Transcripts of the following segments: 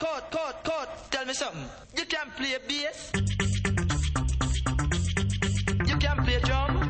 Tell me something. You can play bass. You can play drum.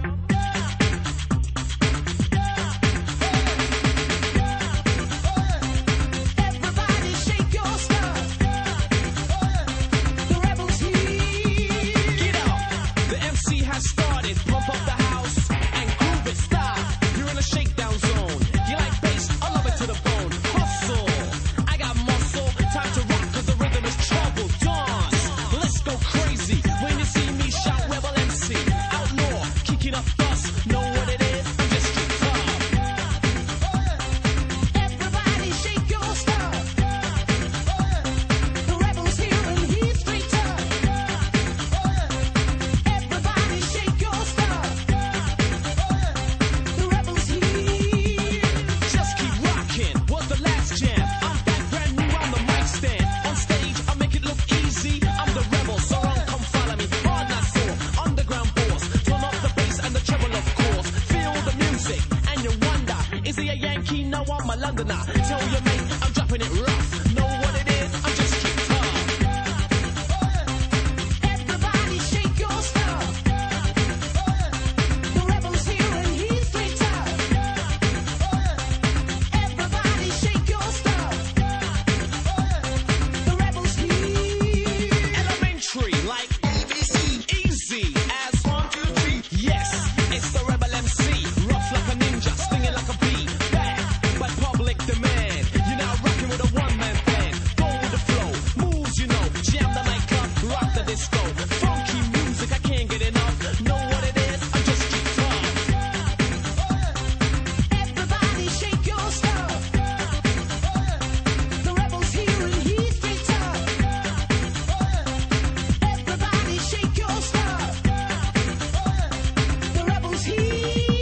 Everybody shake your stuff. The rebels here. Get up. The MC has started. Pump up the house and groove it. Stop. You're in a shakedown zone. You like bass? I love it to the bone. Hustle. I got muscle. Time to rock 'cause the rhythm is trouble. Dance. Let's go crazy. When you see me shout Rebel MC. Outlaw. Kicking up dust. Know what it is? I'm just street tough. Everybody shake your stuff. The rebels here and he's straight tough. Everybody shake your stuff. The rebels here. Just keep rocking. Was the last jam. I'm back brand new on the mic stand. On stage, I make it look easy. I'm the rebel, so don't come follow me. Hard not sore. Underground boss. Turn up the bass and the treble, of course. Feel the music and you wonder, is he a Yankee? No, I'm a Londoner. Tell your mate I'm dropping it rough. Know what it is? I'm just street tough. Everybody shake your stuff. The rebels here and he's straight tough. Everybody shake your stuff. The rebels here. Elementary, like ABC. Easy as 1, 2, 3. Yes, it's the Rebel MC. Rough like a ninja, stinging like a bee. Back by public demand. You're now rocking with a one-man band. Go with the flow, moves you know. Jam the nightclub, rock the disco. Funky music, I can't get enough. Know what it is? I'm just street tough. Everybody shake your stuff. The rebels here and he's straight tough. Everybody shake your stuff. The rebels here.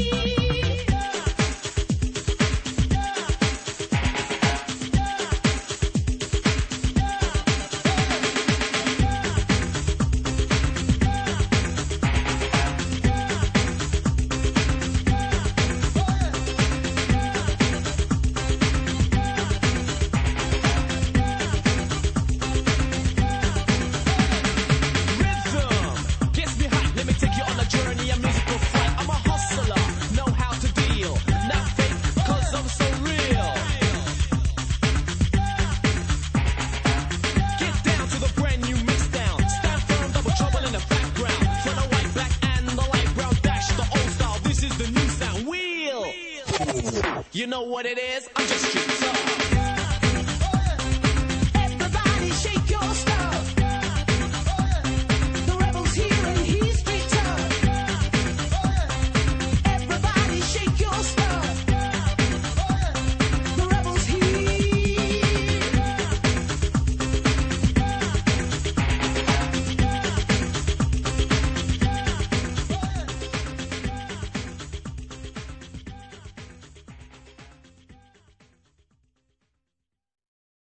Rhythm gets me hype. Let me take you on a journey, a musical flight. I'm a hustler, know how to deal. Not fake, 'cause I'm so real. Get down to the brand new mix down. Stand firm, double trouble in the background. For the white, black, and the light brown dash, the old style. This is the new sound. Wheel. You know what it is? I'm just street tough.